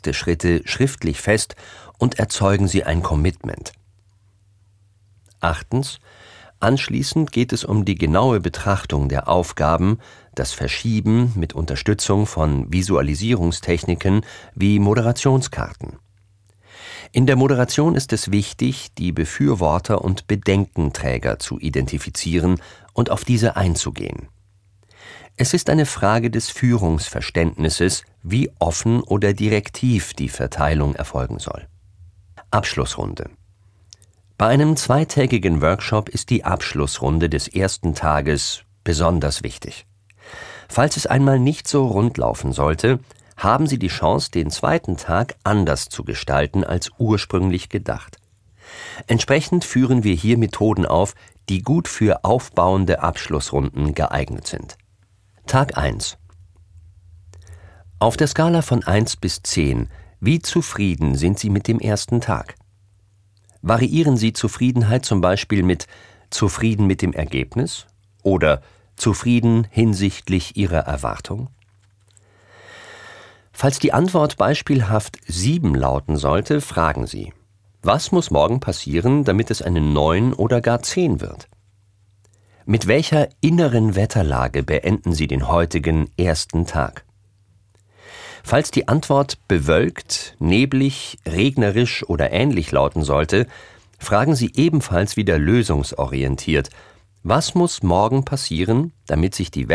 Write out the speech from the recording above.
Schritte schriftlich fest und erzeugen Sie ein Commitment. 8. Anschließend geht es um die genaue Betrachtung der Aufgaben, das Verschieben mit Unterstützung von Visualisierungstechniken wie Moderationskarten. In der Moderation ist es wichtig, die Befürworter und Bedenkenträger zu identifizieren und auf diese einzugehen. Es ist eine Frage des Führungsverständnisses, wie offen oder direktiv die Verteilung erfolgen soll. Abschlussrunde. Bei einem zweitägigen Workshop ist die Abschlussrunde des ersten Tages besonders wichtig. Falls es einmal nicht so rund laufen sollte, haben Sie die Chance, den zweiten Tag anders zu gestalten als ursprünglich gedacht. Entsprechend führen wir hier Methoden auf, die gut für aufbauende Abschlussrunden geeignet sind. Tag 1. Auf der Skala von 1 bis 10, wie zufrieden sind Sie mit dem ersten Tag? Variieren Sie Zufriedenheit zum Beispiel mit zufrieden mit dem Ergebnis oder zufrieden hinsichtlich Ihrer Erwartung? Falls die Antwort beispielhaft 7 lauten sollte, fragen Sie: Was muss morgen passieren, damit es eine 9 oder gar 10 wird? Mit welcher inneren Wetterlage beenden Sie den heutigen ersten Tag? Falls die Antwort bewölkt, neblig, regnerisch oder ähnlich lauten sollte, fragen Sie ebenfalls wieder lösungsorientiert: Was muss morgen passieren, damit sich die